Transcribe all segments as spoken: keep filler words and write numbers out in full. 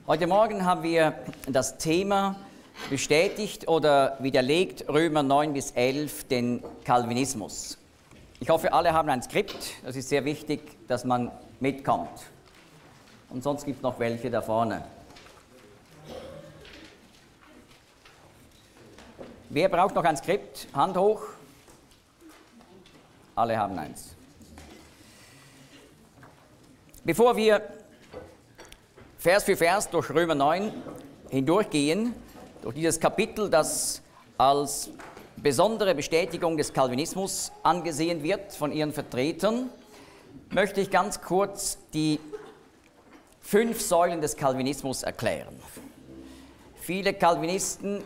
Heute Morgen haben wir das Thema bestätigt oder widerlegt Römer neun bis elf den Calvinismus. Ich hoffe, alle haben ein Skript. Das ist sehr wichtig, dass man mitkommt. Und sonst gibt es noch welche da vorne. Wer braucht noch ein Skript? Hand hoch. Alle haben eins. Bevor wir Vers für Vers durch Römer neun hindurchgehen, durch dieses Kapitel, das als besondere Bestätigung des Calvinismus angesehen wird von ihren Vertretern, möchte ich ganz kurz die fünf Säulen des Calvinismus erklären. Viele Calvinisten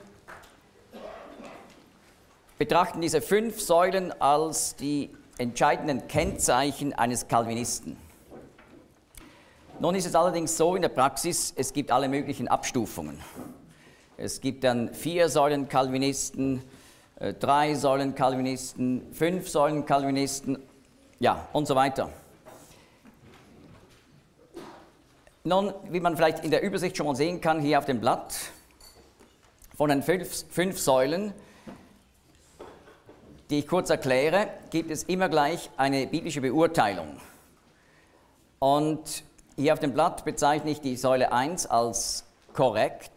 betrachten diese fünf Säulen als die entscheidenden Kennzeichen eines Calvinisten. Nun ist es allerdings so in der Praxis, es gibt alle möglichen Abstufungen. Es gibt dann vier Säulen Calvinisten, äh, drei Säulen Calvinisten, fünf Säulen Calvinisten, ja, und so weiter. Nun, wie man vielleicht in der Übersicht schon mal sehen kann, hier auf dem Blatt, von den fünf, fünf Säulen, die ich kurz erkläre, gibt es immer gleich eine biblische Beurteilung. Und hier auf dem Blatt bezeichne ich die Säule eins als korrekt,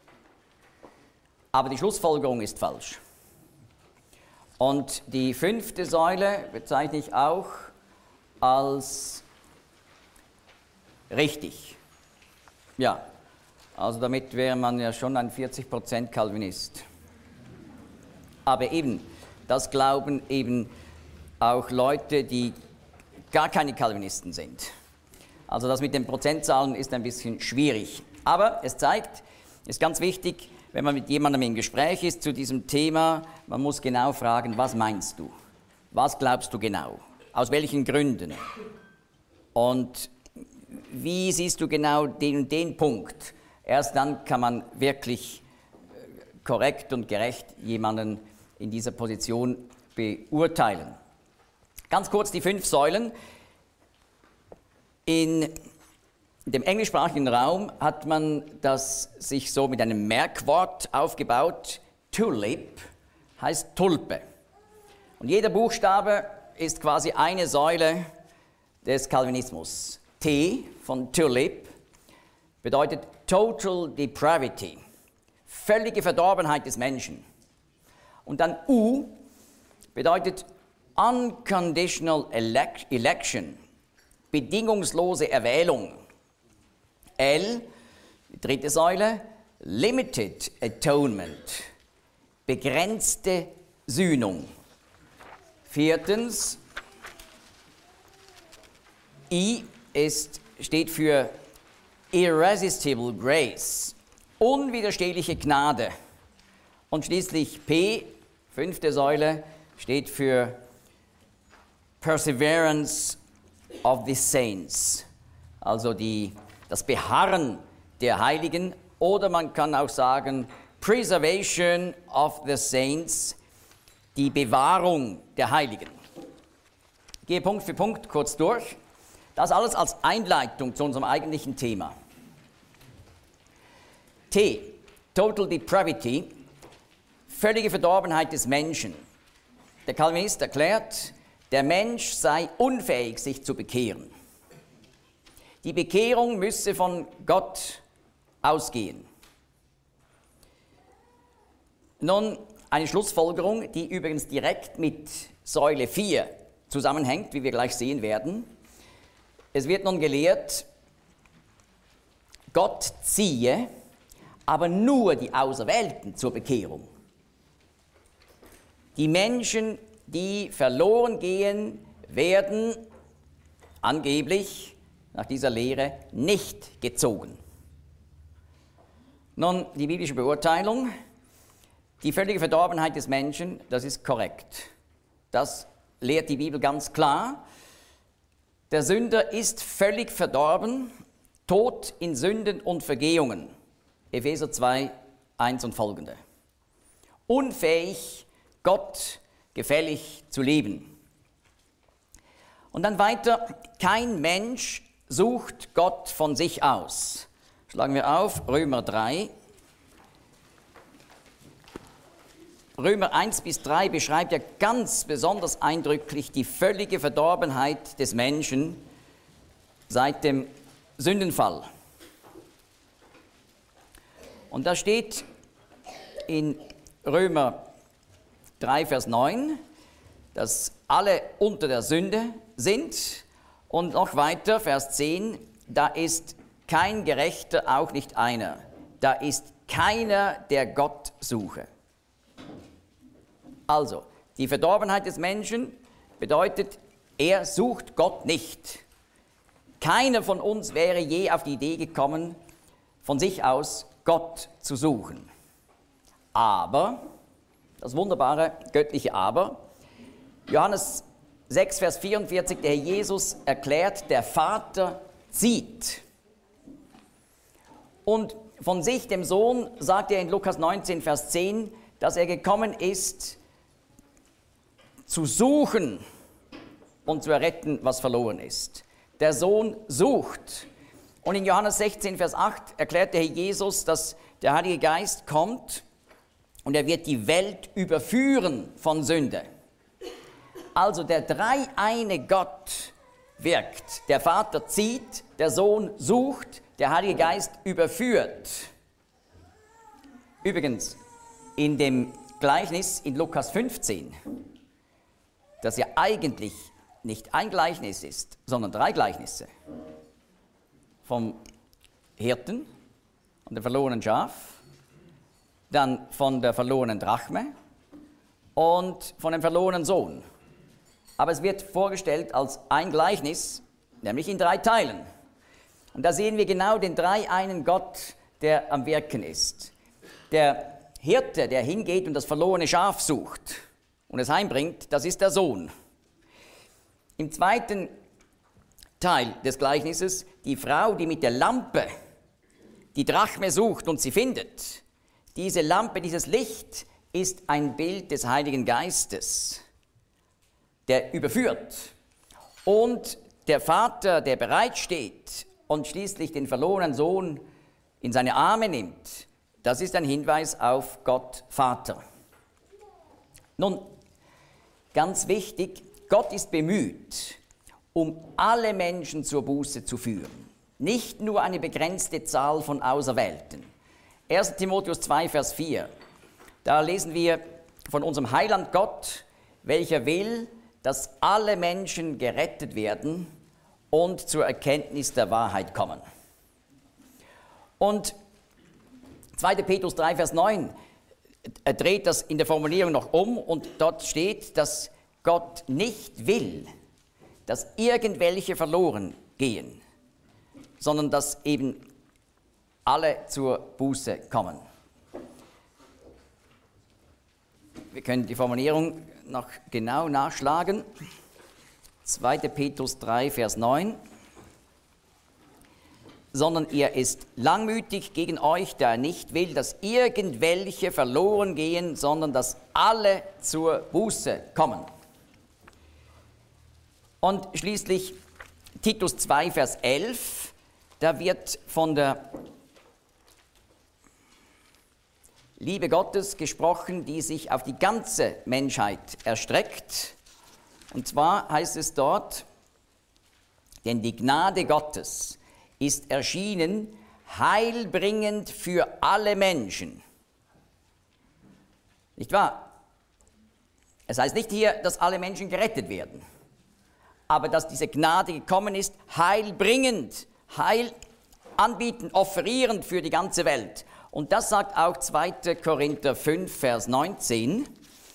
aber die Schlussfolgerung ist falsch. Und die fünfte Säule bezeichne ich auch als richtig. Ja, also damit wäre man ja schon ein vierzig Prozent Calvinist. Aber eben, das glauben eben auch Leute, die gar keine Calvinisten sind. Also das mit den Prozentzahlen ist ein bisschen schwierig. Aber es zeigt, es ist ganz wichtig, wenn man mit jemandem im Gespräch ist zu diesem Thema, man muss genau fragen, was meinst du? Was glaubst du genau? Aus welchen Gründen? Und wie siehst du genau den und den Punkt? Erst dann kann man wirklich korrekt und gerecht jemanden in dieser Position beurteilen. Ganz kurz die fünf Säulen. In dem englischsprachigen Raum hat man das sich so mit einem Merkwort aufgebaut. Tulip heißt Tulpe. Und jeder Buchstabe ist quasi eine Säule des Calvinismus. T von Tulip bedeutet Total Depravity, völlige Verdorbenheit des Menschen. Und dann U bedeutet Unconditional Election, bedingungslose Erwählung. L, die dritte Säule, Limited Atonement, begrenzte Sühnung. Viertens, I ist, steht für Irresistible Grace, unwiderstehliche Gnade. Und schließlich P, fünfte Säule, steht für Perseverance of the Saints, also die, das Beharren der Heiligen, oder man kann auch sagen Preservation of the Saints, die Bewahrung der Heiligen. Ich gehe Punkt für Punkt kurz durch. Das alles als Einleitung zu unserem eigentlichen Thema. T, Total Depravity, völlige Verdorbenheit des Menschen. Der Calvinist erklärt, der Mensch sei unfähig, sich zu bekehren. Die Bekehrung müsse von Gott ausgehen. Nun, eine Schlussfolgerung, die übrigens direkt mit Säule vier zusammenhängt, wie wir gleich sehen werden. Es wird nun gelehrt, Gott ziehe aber nur die Auserwählten zur Bekehrung. Die Menschen, die verloren gehen, werden angeblich nach dieser Lehre nicht gezogen. Nun, die biblische Beurteilung, die völlige Verdorbenheit des Menschen, das ist korrekt. Das lehrt die Bibel ganz klar. Der Sünder ist völlig verdorben, tot in Sünden und Vergehungen. Epheser zwei, eins und folgende. Unfähig, Gott gefällig zu leben. Und dann weiter, kein Mensch sucht Gott von sich aus. Schlagen wir auf, Römer drei. Römer eins bis drei beschreibt ja ganz besonders eindrücklich die völlige Verdorbenheit des Menschen seit dem Sündenfall. Und da steht in Römer drei, Vers neun, dass alle unter der Sünde sind. Und noch weiter, Vers zehn, da ist kein Gerechter, auch nicht einer. Da ist keiner, der Gott suche. Also, die Verdorbenheit des Menschen bedeutet, er sucht Gott nicht. Keiner von uns wäre je auf die Idee gekommen, von sich aus Gott zu suchen. Aber, das wunderbare göttliche Aber, Johannes sechs, Vers vierundvierzig, der Herr Jesus erklärt, der Vater zieht. Und von sich, dem Sohn, sagt er in Lukas neunzehn, Vers zehn, dass er gekommen ist, zu suchen und zu erretten, was verloren ist. Der Sohn sucht. Und in Johannes sechzehn, Vers acht erklärt der Herr Jesus, dass der Heilige Geist kommt und er wird die Welt überführen von Sünde. Also der dreieine Gott wirkt. Der Vater zieht, der Sohn sucht, der Heilige Geist überführt. Übrigens, in dem Gleichnis in Lukas fünfzehn, das ja eigentlich nicht ein Gleichnis ist, sondern drei Gleichnisse. Vom Hirten und dem verlorenen Schaf, dann von der verlorenen Drachme und von dem verlorenen Sohn. Aber es wird vorgestellt als ein Gleichnis, nämlich in drei Teilen. Und da sehen wir genau den dreieinen Gott, der am Wirken ist. Der Hirte, der hingeht und das verlorene Schaf sucht und es heimbringt, das ist der Sohn. Im zweiten Teil des Gleichnisses die Frau, die mit der Lampe die Drachme sucht und sie findet. Diese Lampe, dieses Licht ist ein Bild des Heiligen Geistes, der überführt. Und der Vater, der bereitsteht und schließlich den verlorenen Sohn in seine Arme nimmt, das ist ein Hinweis auf Gott Vater. Nun, ganz wichtig, Gott ist bemüht, um alle Menschen zur Buße zu führen. Nicht nur eine begrenzte Zahl von Auserwählten. erster Timotheus zwei, Vers vier. Da lesen wir von unserem Heiland Gott, welcher will, dass alle Menschen gerettet werden und zur Erkenntnis der Wahrheit kommen. Und zweiter Petrus drei, Vers neun, er dreht das in der Formulierung noch um und dort steht, dass Gott nicht will, dass irgendwelche verloren gehen, sondern dass eben alle zur Buße kommen. Wir können die Formulierung noch genau nachschlagen. zweiter Petrus drei, Vers neun. Sondern er ist langmütig gegen euch, da er nicht will, dass irgendwelche verloren gehen, sondern dass alle zur Buße kommen. Und schließlich Titus zwei, Vers elf, da wird von der Liebe Gottes gesprochen, die sich auf die ganze Menschheit erstreckt. Und zwar heißt es dort, denn die Gnade Gottes ist erschienen, heilbringend für alle Menschen. Nicht wahr? Es heißt nicht hier, dass alle Menschen gerettet werden, aber dass diese Gnade gekommen ist, heilbringend, heil anbieten, offerierend für die ganze Welt. Und das sagt auch zweiter Korinther fünf, Vers neunzehn.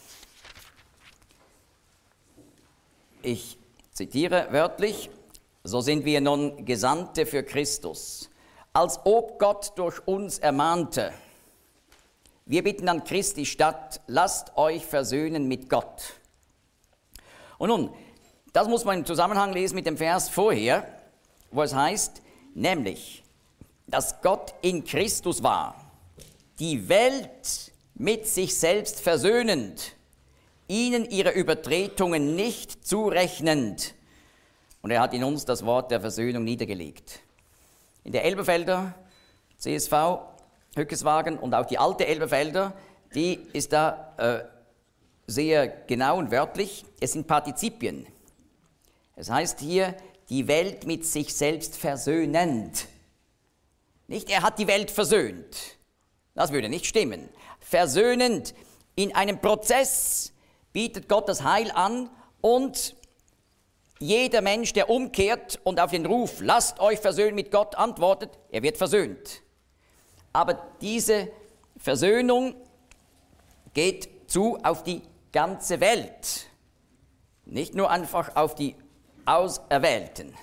Ich zitiere wörtlich: So sind wir nun Gesandte für Christus, als ob Gott durch uns ermahnte. Wir bitten an Christi statt, lasst euch versöhnen mit Gott. Und nun, das muss man im Zusammenhang lesen mit dem Vers vorher, wo es heißt, nämlich, dass Gott in Christus war, die Welt mit sich selbst versöhnend, ihnen ihre Übertretungen nicht zurechnend. Und er hat in uns das Wort der Versöhnung niedergelegt. In der Elberfelder C S V, Hückeswagen und auch die alte Elberfelder, die ist da äh, sehr genau und wörtlich. Es sind Partizipien. Es heißt hier, die Welt mit sich selbst versöhnend. Nicht, er hat die Welt versöhnt. Das würde nicht stimmen. Versöhnend. In einem Prozess bietet Gott das Heil an und jeder Mensch, der umkehrt und auf den Ruf, lasst euch versöhnen mit Gott, antwortet, er wird versöhnt. Aber diese Versöhnung geht zu auf die ganze Welt, nicht nur einfach auf die Auserwählten.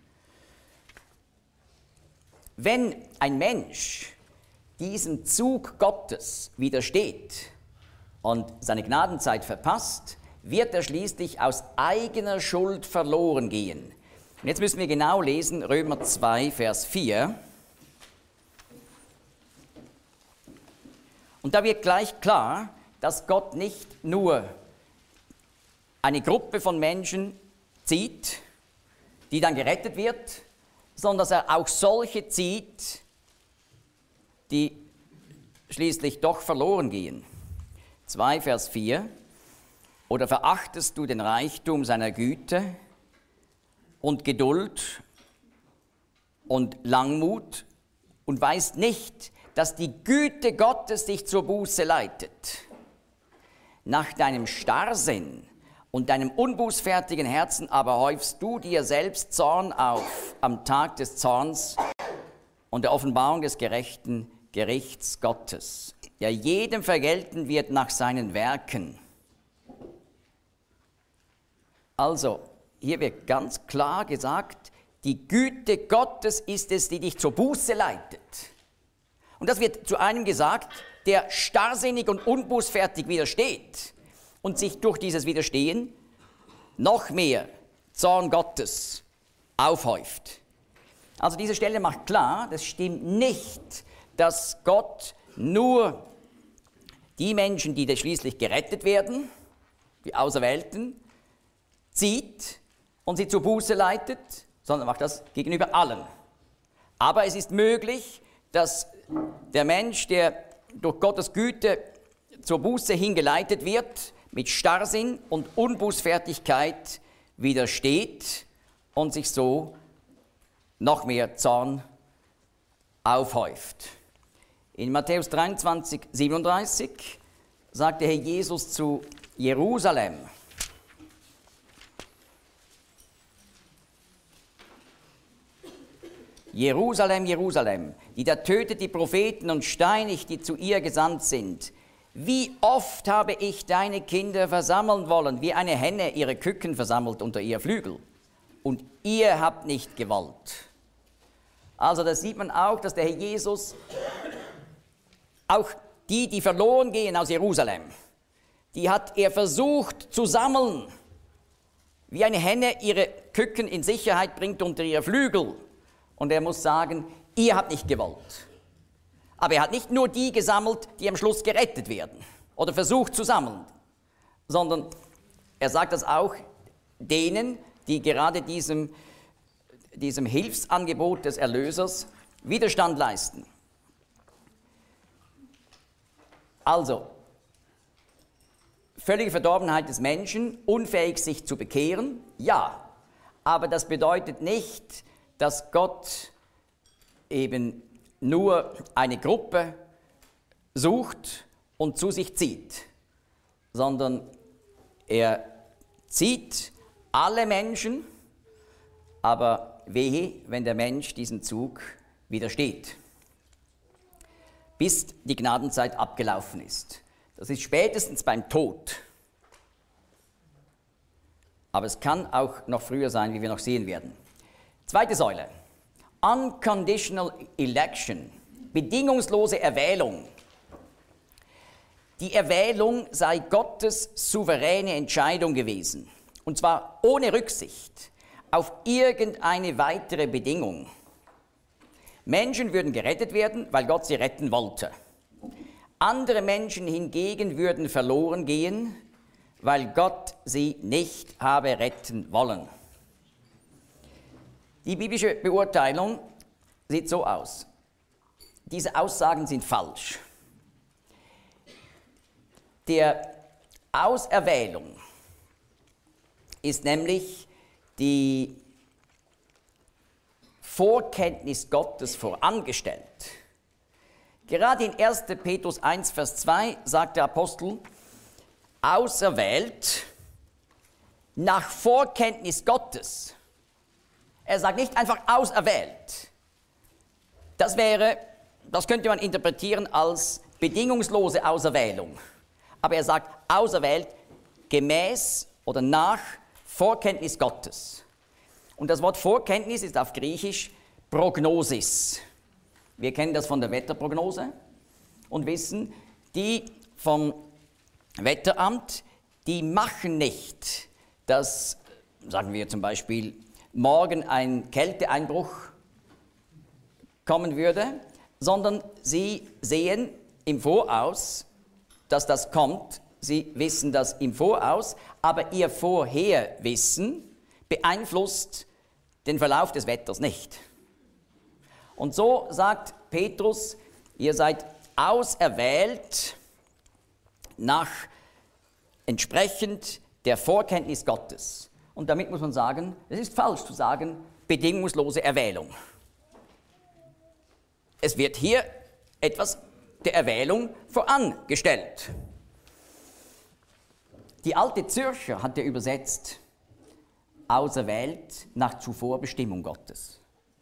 Wenn ein Mensch diesem Zug Gottes widersteht und seine Gnadenzeit verpasst, wird er schließlich aus eigener Schuld verloren gehen. Und jetzt müssen wir genau lesen, Römer zwei, Vers vier. Und da wird gleich klar, dass Gott nicht nur eine Gruppe von Menschen zieht, die dann gerettet wird, sondern dass er auch solche zieht, die schließlich doch verloren gehen. zwei, Vers vier. Oder verachtest du den Reichtum seiner Güte und Geduld und Langmut und weißt nicht, dass die Güte Gottes dich zur Buße leitet? Nach deinem Starrsinn und deinem unbußfertigen Herzen aber häufst du dir selbst Zorn auf am Tag des Zorns und der Offenbarung des gerechten Gerichts Gottes. Ja, jedem vergelten wird nach seinen Werken. Also, hier wird ganz klar gesagt, die Güte Gottes ist es, die dich zur Buße leitet. Und das wird zu einem gesagt, der starrsinnig und unbußfertig widersteht und sich durch dieses Widerstehen noch mehr Zorn Gottes aufhäuft. Also diese Stelle macht klar, das stimmt nicht, dass Gott nur die Menschen, die schließlich gerettet werden, die Auserwählten, zieht und sie zur Buße leitet, sondern macht das gegenüber allen. Aber es ist möglich, dass der Mensch, der durch Gottes Güte zur Buße hingeleitet wird, mit Starrsinn und Unbußfertigkeit widersteht und sich so noch mehr Zorn aufhäuft. In Matthäus dreiundzwanzig, siebenunddreißig sagt der Herr Jesus zu Jerusalem: Jerusalem, Jerusalem, die da tötet die Propheten und steinigt, die zu ihr gesandt sind. Wie oft habe ich deine Kinder versammeln wollen, wie eine Henne ihre Küken versammelt unter ihr Flügel. Und ihr habt nicht gewollt. Also da sieht man auch, dass der Herr Jesus auch die, die verloren gehen aus Jerusalem, die hat er versucht zu sammeln, wie eine Henne ihre Küken in Sicherheit bringt unter ihr Flügel. Und er muss sagen, ihr habt nicht gewollt. Aber er hat nicht nur die gesammelt, die am Schluss gerettet werden oder versucht zu sammeln, sondern er sagt das auch denen, die gerade diesem, diesem Hilfsangebot des Erlösers Widerstand leisten. Also, völlige Verdorbenheit des Menschen, unfähig sich zu bekehren, ja, aber das bedeutet nicht, dass Gott eben nur eine Gruppe sucht und zu sich zieht, sondern er zieht alle Menschen, aber wehe, wenn der Mensch diesem Zug widersteht, bis die Gnadenzeit abgelaufen ist. Das ist spätestens beim Tod. Aber es kann auch noch früher sein, wie wir noch sehen werden. Zweite Säule, Unconditional Election, bedingungslose Erwählung. Die Erwählung sei Gottes souveräne Entscheidung gewesen, und zwar ohne Rücksicht auf irgendeine weitere Bedingung. Menschen würden gerettet werden, weil Gott sie retten wollte. Andere Menschen hingegen würden verloren gehen, weil Gott sie nicht habe retten wollen. Die biblische Beurteilung sieht so aus. diese Aussagen sind falsch. Der Auserwählung ist nämlich die Vorkenntnis Gottes vorangestellt. Gerade in erster Petrus eins, Vers zwei sagt der Apostel, auserwählt nach Vorkenntnis Gottes. Er sagt nicht einfach auserwählt. Das wäre, das könnte man interpretieren als bedingungslose Auserwählung. Aber er sagt auserwählt gemäß oder nach Vorkenntnis Gottes. Und das Wort Vorkenntnis ist auf Griechisch Prognosis. Wir kennen das von der Wetterprognose und wissen, die vom Wetteramt, die machen nicht, dass, sagen wir zum Beispiel, morgen ein Kälteeinbruch kommen würde, sondern sie sehen im Voraus, dass das kommt. Sie wissen das im Voraus, aber ihr Vorherwissen beeinflusst den Verlauf des Wetters nicht. Und so sagt Petrus, ihr seid auserwählt nach entsprechend der Vorkenntnis Gottes. Und damit muss man sagen, es ist falsch zu sagen, bedingungslose Erwählung. Es wird hier etwas der Erwählung vorangestellt. Die alte Zürcher hat ja übersetzt, auserwählt nach Zuvorbestimmung Gottes.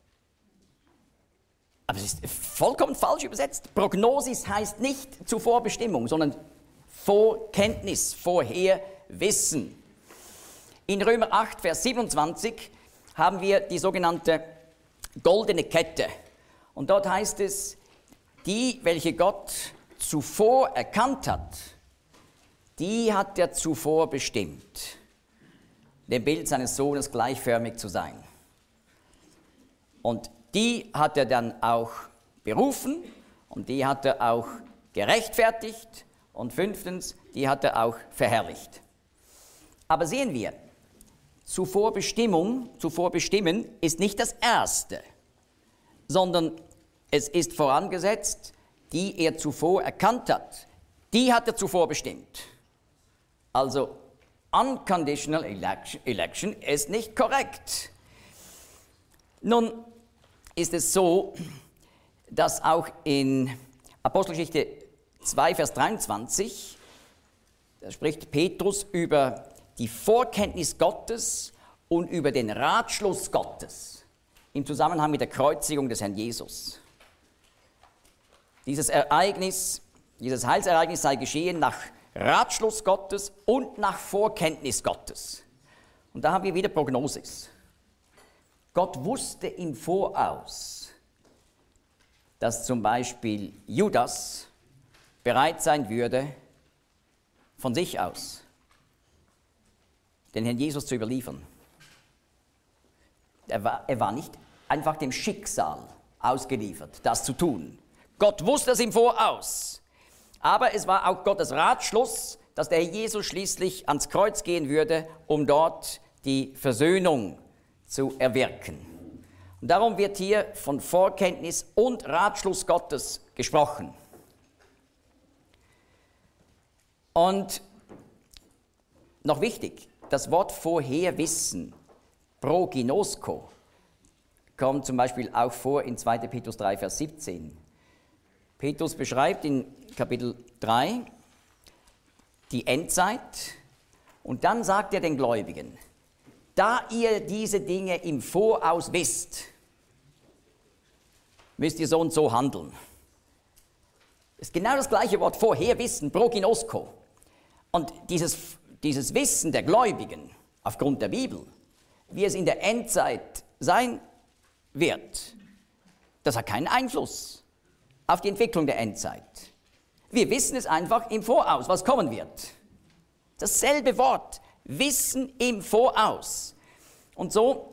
Aber es ist vollkommen falsch übersetzt. Prognosis heißt nicht Zuvorbestimmung, sondern Vorkenntnis, Vorherwissen. In Römer acht, Vers siebenundzwanzig haben wir die sogenannte goldene Kette. Und dort heißt es, die, welche Gott zuvor erkannt hat, die hat er zuvor bestimmt, dem Bild seines Sohnes gleichförmig zu sein. Und die hat er dann auch berufen und die hat er auch gerechtfertigt und fünftens, die hat er auch verherrlicht. Aber sehen wir, zuvor Bestimmung, zuvor bestimmen ist nicht das Erste, sondern es ist vorangesetzt, die er zuvor erkannt hat, die hat er zuvor bestimmt. Also unconditional election, election ist nicht korrekt. Nun ist es so, dass auch in Apostelgeschichte zwei, Vers dreiundzwanzig, da spricht Petrus über die Vorkenntnis Gottes und über den Ratschluss Gottes im Zusammenhang mit der Kreuzigung des Herrn Jesus. Dieses Ereignis, dieses Heilsereignis sei geschehen nach Ratschluss Gottes und nach Vorkenntnis Gottes. Und da haben wir wieder Prognosis. Gott wusste im Voraus, dass zum Beispiel Judas bereit sein würde, von sich aus den Herrn Jesus zu überliefern. Er war, er war nicht einfach dem Schicksal ausgeliefert, das zu tun. Gott wusste es im Voraus. Aber es war auch Gottes Ratschluss, dass der Herr Jesus schließlich ans Kreuz gehen würde, um dort die Versöhnung zu erwirken. Und darum wird hier von Vorkenntnis und Ratschluss Gottes gesprochen. Und noch wichtig, das Wort Vorherwissen, proginosko, kommt zum Beispiel auch vor in zweiter Petrus drei, Vers siebzehn. Petrus beschreibt in Kapitel drei die Endzeit und dann sagt er den Gläubigen, da ihr diese Dinge im Voraus wisst, müsst ihr so und so handeln. Das ist genau das gleiche Wort, Vorherwissen, proginosko. Und dieses, dieses Wissen der Gläubigen aufgrund der Bibel, wie es in der Endzeit sein wird, das hat keinen Einfluss auf die Entwicklung der Endzeit. Wir wissen es einfach im Voraus, was kommen wird. Dasselbe Wort, Wissen im Voraus. Und so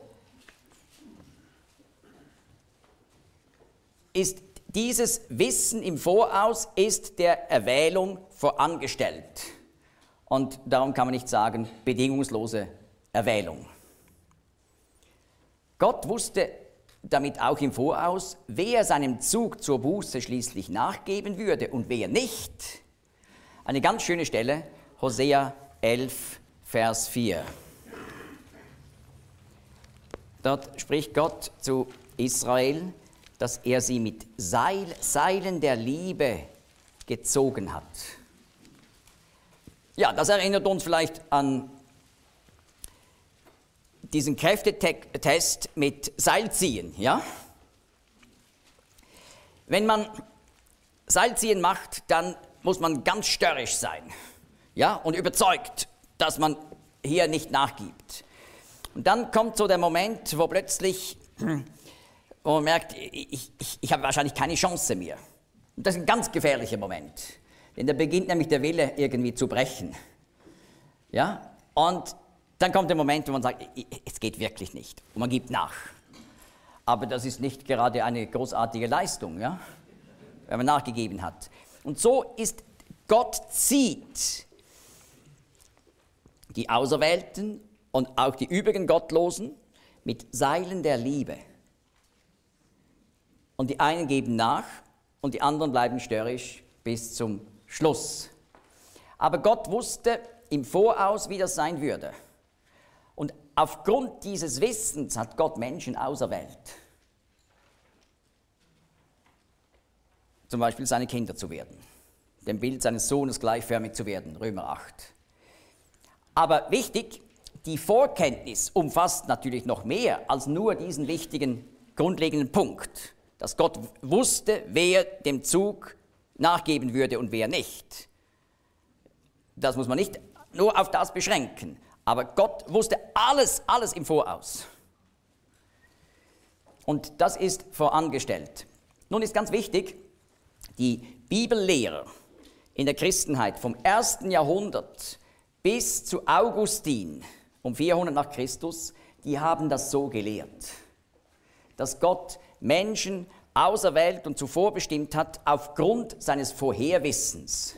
ist dieses Wissen im Voraus ist der Erwählung vorangestellt. Und darum kann man nicht sagen, bedingungslose Erwählung. Gott wusste damit auch im Voraus, wer seinem Zug zur Buße schließlich nachgeben würde und wer nicht. Eine ganz schöne Stelle, Hosea elf, Vers vier. Dort spricht Gott zu Israel, dass er sie mit Seil, Seilen der Liebe gezogen hat. Ja, das erinnert uns vielleicht an diesen Kräftetest mit Seilziehen, ja? Wenn man Seilziehen macht, dann muss man ganz störrisch sein, ja, und überzeugt, dass man hier nicht nachgibt. Und dann kommt so der Moment, wo plötzlich, wo man merkt, ich, ich, ich habe wahrscheinlich keine Chance mehr. Und das ist ein ganz gefährlicher Moment, denn da beginnt nämlich der Wille irgendwie zu brechen, ja, und dann kommt der Moment, wo man sagt, es geht wirklich nicht. Und man gibt nach. Aber das ist nicht gerade eine großartige Leistung, ja? Wenn man nachgegeben hat. Und so ist, Gott zieht die Auserwählten und auch die übrigen Gottlosen mit Seilen der Liebe. Und die einen geben nach und die anderen bleiben störrisch bis zum Schluss. Aber Gott wusste im Voraus, wie das sein würde. Und aufgrund dieses Wissens hat Gott Menschen auserwählt. Zum Beispiel seine Kinder zu werden, dem Bild seines Sohnes gleichförmig zu werden, Römer acht. Aber wichtig, die Vorkenntnis umfasst natürlich noch mehr als nur diesen wichtigen, grundlegenden Punkt, dass Gott wusste, wer dem Zug nachgeben würde und wer nicht. Das muss man nicht nur auf das beschränken. Aber Gott wusste alles, alles im Voraus. Und das ist vorangestellt. Nun ist ganz wichtig, die Bibellehrer in der Christenheit vom ersten Jahrhundert bis zu Augustin um vierhundert nach Christus, die haben das so gelehrt, dass Gott Menschen auserwählt und zuvor bestimmt hat aufgrund seines Vorherwissens.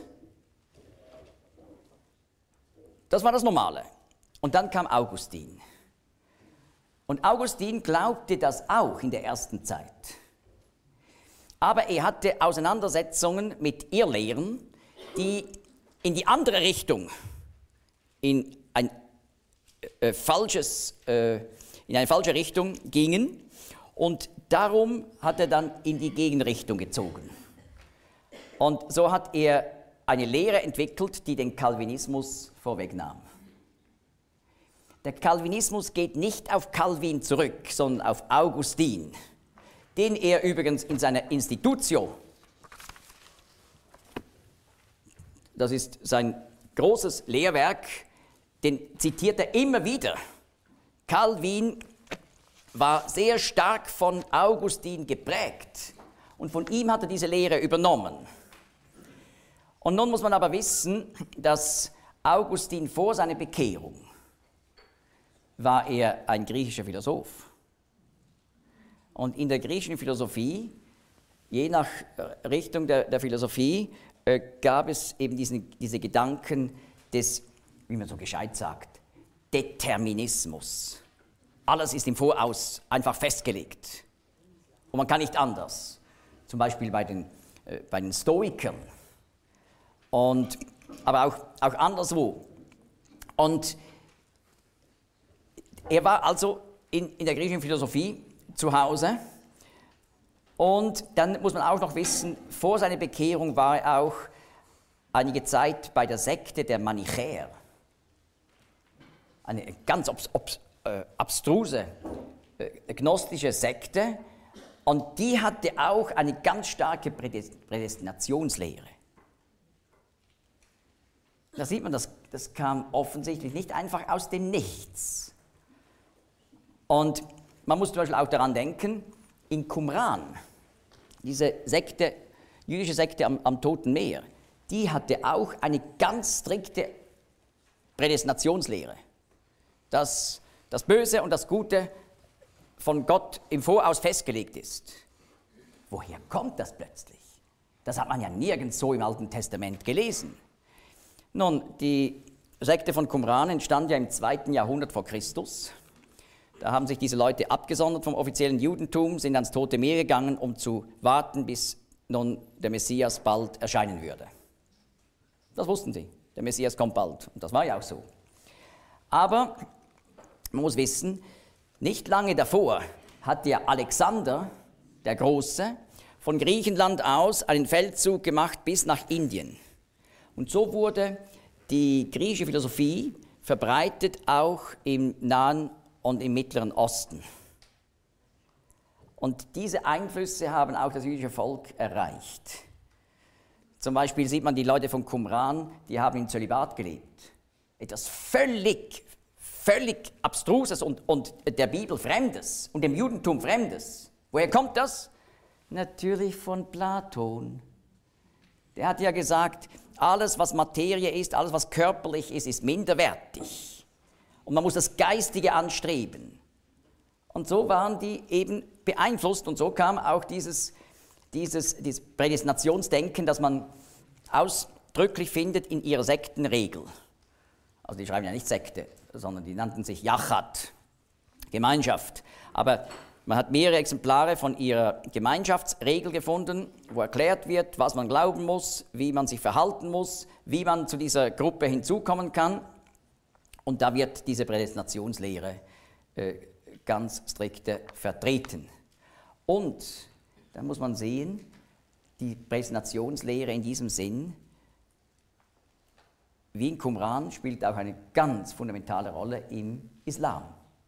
Das war das Normale. Und dann kam Augustin. Und Augustin glaubte das auch in der ersten Zeit. Aber er hatte Auseinandersetzungen mit Irrlehren, die in die andere Richtung, in, ein, äh, falsches, äh, in eine falsche Richtung gingen. Und darum hat er dann in die Gegenrichtung gezogen. Und so hat er eine Lehre entwickelt, die den Calvinismus vorwegnahm. Der Calvinismus geht nicht auf Calvin zurück, sondern auf Augustin, den er übrigens in seiner Institutio, das ist sein großes Lehrwerk, den zitiert er immer wieder. Calvin war sehr stark von Augustin geprägt und von ihm hat er diese Lehre übernommen. Und nun muss man aber wissen, dass Augustin vor seiner Bekehrung war er ein griechischer Philosoph. Und in der griechischen Philosophie, je nach Richtung der, der Philosophie, äh, gab es eben diesen, diese Gedanken des, wie man so gescheit sagt, Determinismus. Alles ist im Voraus einfach festgelegt. Und man kann nicht anders. Zum Beispiel bei den, äh, bei den Stoikern. Und, aber auch, auch anderswo. Und er war also in, in der griechischen Philosophie zu Hause und dann muss man auch noch wissen, vor seiner Bekehrung war er auch einige Zeit bei der Sekte der Manichäer. Eine ganz obs, obs, äh, abstruse äh, gnostische Sekte und die hatte auch eine ganz starke Prädestinationslehre. Da sieht man, das, das kam offensichtlich nicht einfach aus dem Nichts. Und man muss zum Beispiel auch daran denken, in Qumran, diese Sekte, jüdische Sekte am, am Toten Meer, die hatte auch eine ganz strikte Prädestinationslehre, dass das Böse und das Gute von Gott im Voraus festgelegt ist. Woher kommt das plötzlich? Das hat man ja nirgends so im Alten Testament gelesen. Nun, die Sekte von Qumran entstand ja im zweiten Jahrhundert vor Christus. Da haben sich diese Leute abgesondert vom offiziellen Judentum, sind ans Tote Meer gegangen, um zu warten, bis nun der Messias bald erscheinen würde. Das wussten sie. Der Messias kommt bald. Und das war ja auch so. Aber man muss wissen, nicht lange davor hat der Alexander, der Große, von Griechenland aus einen Feldzug gemacht bis nach Indien. Und so wurde die griechische Philosophie verbreitet auch im Nahen und im Mittleren Osten. Und diese Einflüsse haben auch das jüdische Volk erreicht. Zum Beispiel sieht man die Leute von Qumran, die haben im Zölibat gelebt. Etwas völlig, völlig Abstruses und, und der Bibel Fremdes und dem Judentum Fremdes. Woher kommt das? Natürlich von Platon. Der hat ja gesagt, alles, was Materie ist, alles, was körperlich ist, ist minderwertig. Und man muss das Geistige anstreben. Und so waren die eben beeinflusst und so kam auch dieses, dieses, dieses Prädestinationsdenken, das man ausdrücklich findet in ihrer Sektenregel. Also die schreiben ja nicht Sekte, sondern die nannten sich Yachad, Gemeinschaft. Aber man hat mehrere Exemplare von ihrer Gemeinschaftsregel gefunden, wo erklärt wird, was man glauben muss, wie man sich verhalten muss, wie man zu dieser Gruppe hinzukommen kann. Und da wird diese Prädestinationslehre äh, ganz strikte vertreten. Und da muss man sehen, die Prädestinationslehre in diesem Sinn, wie in Qumran, spielt auch eine ganz fundamentale Rolle im Islam.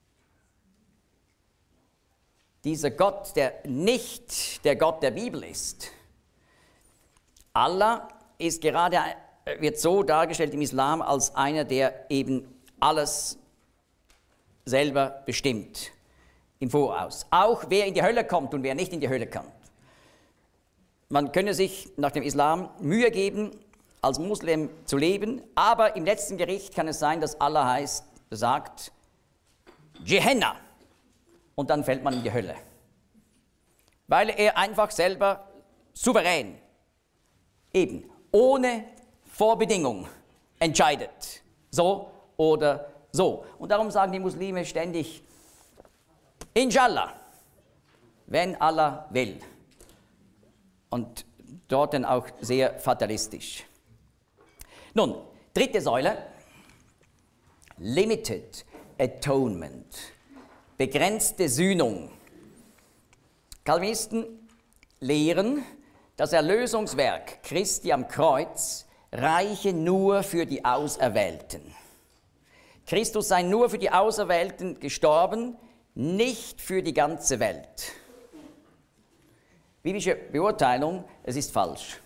Dieser Gott, der nicht der Gott der Bibel ist. Allah ist gerade, wird so dargestellt im Islam als einer, der eben alles selber bestimmt, im Voraus. Auch wer in die Hölle kommt und wer nicht in die Hölle kommt. Man könne sich nach dem Islam Mühe geben, als Muslim zu leben, aber im letzten Gericht kann es sein, dass Allah heißt, sagt, Gehenna. Und dann fällt man in die Hölle. Weil er einfach selber souverän, eben ohne Vorbedingung entscheidet. So oder so. Und darum sagen die Muslime ständig, Inshallah, wenn Allah will. Und dort dann auch sehr fatalistisch. Nun, dritte Säule, Limited Atonement. Begrenzte Sühnung. Calvinisten lehren, das Erlösungswerk Christi am Kreuz reiche nur für die Auserwählten. Christus sei nur für die Auserwählten gestorben, nicht für die ganze Welt. Biblische Beurteilung, es ist falsch.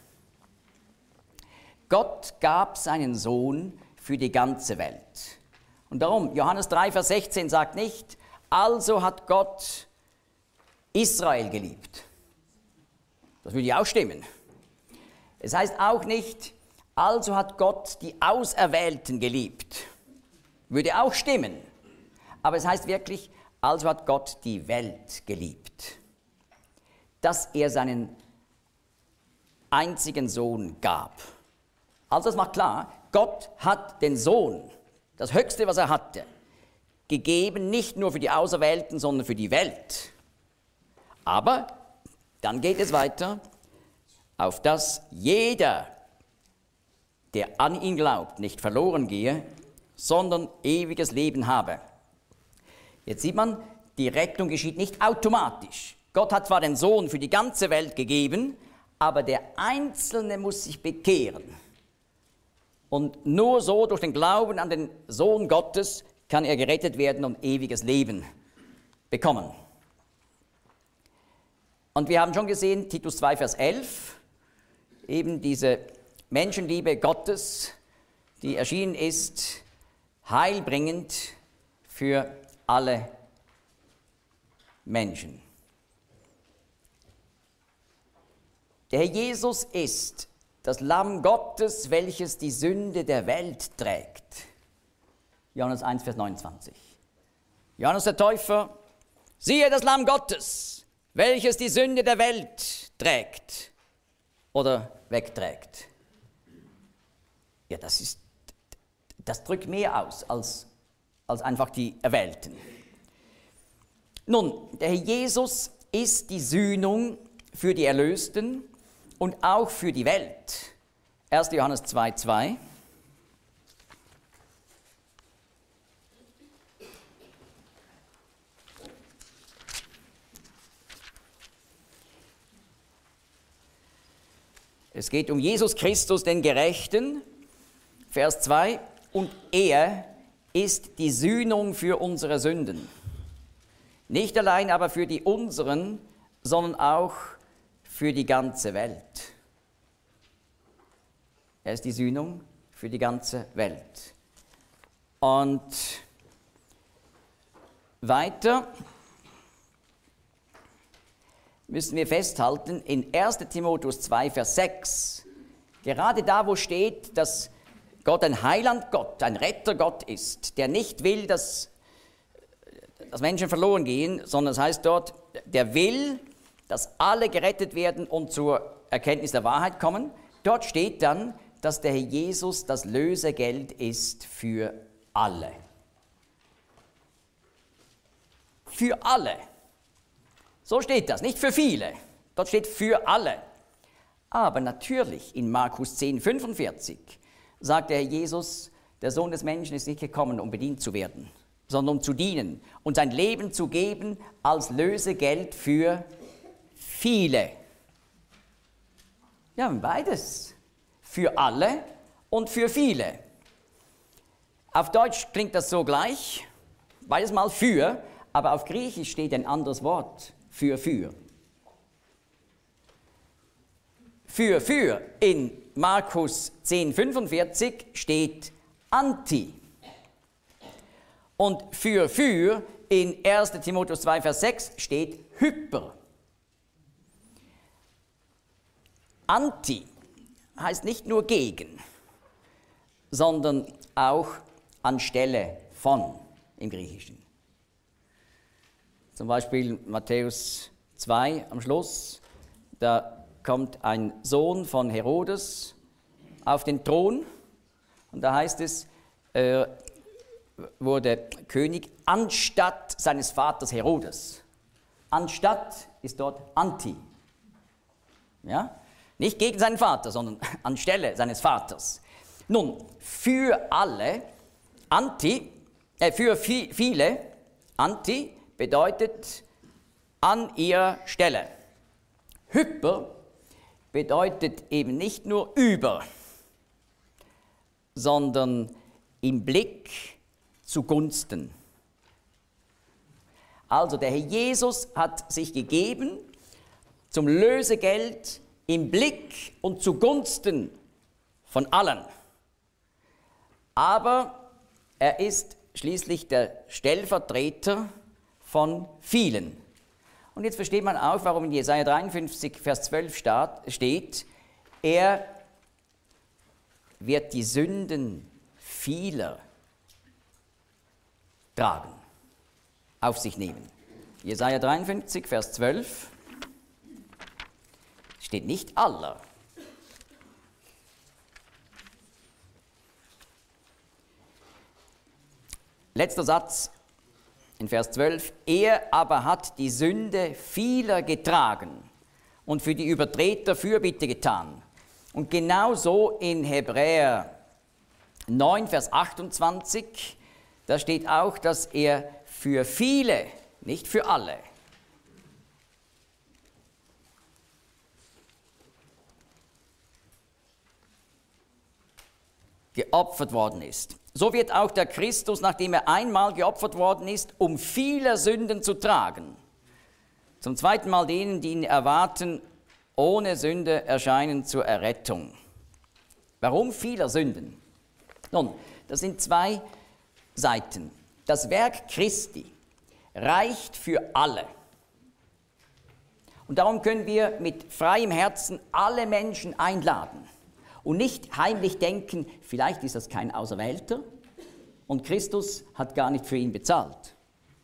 Gott gab seinen Sohn für die ganze Welt. Und darum, Johannes drei, Vers sechzehn sagt nicht, also hat Gott Israel geliebt. Das würde ja auch stimmen. Es heißt auch nicht, also hat Gott die Auserwählten geliebt. Würde auch stimmen. Aber es heißt wirklich, also hat Gott die Welt geliebt. Dass er seinen einzigen Sohn gab. Also das macht klar, Gott hat den Sohn, das Höchste, was er hatte, gegeben, nicht nur für die Auserwählten, sondern für die Welt. Aber dann geht es weiter, auf dass jeder, der an ihn glaubt, nicht verloren gehe, sondern ewiges Leben habe. Jetzt sieht man, die Rettung geschieht nicht automatisch. Gott hat zwar den Sohn für die ganze Welt gegeben, aber der Einzelne muss sich bekehren. Und nur so durch den Glauben an den Sohn Gottes kann er gerettet werden und ewiges Leben bekommen. Und wir haben schon gesehen, Titus zwei, Vers elf, eben diese Menschenliebe Gottes, die erschienen ist, heilbringend für alle Menschen. Der Herr Jesus ist das Lamm Gottes, welches die Sünde der Welt trägt. Johannes eins, Vers neunundzwanzig. Johannes der Täufer, siehe das Lamm Gottes, welches die Sünde der Welt trägt oder wegträgt. Ja, das ist, das drückt mehr aus als, als einfach die Erwählten. Nun, der Herr Jesus ist die Sühnung für die Erlösten und auch für die Welt. erster Johannes zwei, zwei. Es geht um Jesus Christus, den Gerechten, Vers zwei, und er ist die Sühnung für unsere Sünden. Nicht allein aber für die unseren, sondern auch für die ganze Welt. Er ist die Sühnung für die ganze Welt. Und weiter müssen wir festhalten, in erster Timotheus zwei, Vers sechs, gerade da, wo steht, dass Gott ein Heilandgott, ein Rettergott ist, der nicht will, dass, dass Menschen verloren gehen, sondern es heißt dort, der will, dass alle gerettet werden und zur Erkenntnis der Wahrheit kommen. Dort steht dann, dass der Herr Jesus das Lösegeld ist für alle. Für alle. So steht das, nicht für viele. Dort steht für alle. Aber natürlich in Markus zehn, fünfundvierzig sagt der Herr Jesus, der Sohn des Menschen ist nicht gekommen, um bedient zu werden, sondern um zu dienen und sein Leben zu geben als Lösegeld für viele. Ja, beides. Für alle und für viele. Auf Deutsch klingt das so gleich, beides mal für, aber auf Griechisch steht ein anderes Wort, für, für. Für, für in Markus zehn, fünfundvierzig steht anti. Und für, für in erster Timotheus zwei, Vers sechs steht hyper. Anti heißt nicht nur gegen, sondern auch anstelle von im Griechischen. Zum Beispiel Matthäus zwei am Schluss, da kommt ein Sohn von Herodes auf den Thron und da heißt es, er wurde König anstatt seines Vaters Herodes. Anstatt ist dort anti. Ja? Nicht gegen seinen Vater, sondern anstelle seines Vaters. Nun, für alle, anti, äh, für vi- viele, anti bedeutet an ihrer Stelle. Hyper bedeutet eben nicht nur über, sondern im Blick zugunsten. Also der Herr Jesus hat sich gegeben zum Lösegeld im Blick und zugunsten von allen. Aber er ist schließlich der Stellvertreter von vielen. Und jetzt versteht man auch, warum in Jesaja dreiundfünfzig, Vers zwölf steht, er wird die Sünden vieler tragen, auf sich nehmen. Jesaja dreiundfünfzig, Vers zwölf steht nicht aller. Letzter Satz in Vers zwölf. Er aber hat die Sünde vieler getragen und für die Übertreter Fürbitte getan. Und genauso in Hebräer neun, Vers achtundzwanzig, da steht auch, dass er für viele, nicht für alle, geopfert worden ist. So wird auch der Christus, nachdem er einmal geopfert worden ist, um viele Sünden zu tragen, zum zweiten Mal denen, die ihn erwarten, ohne Sünde erscheinen zur Errettung. Warum vieler Sünden? Nun, das sind zwei Seiten. Das Werk Christi reicht für alle. Und darum können wir mit freiem Herzen alle Menschen einladen. Und nicht heimlich denken, vielleicht ist das kein Auserwählter und Christus hat gar nicht für ihn bezahlt.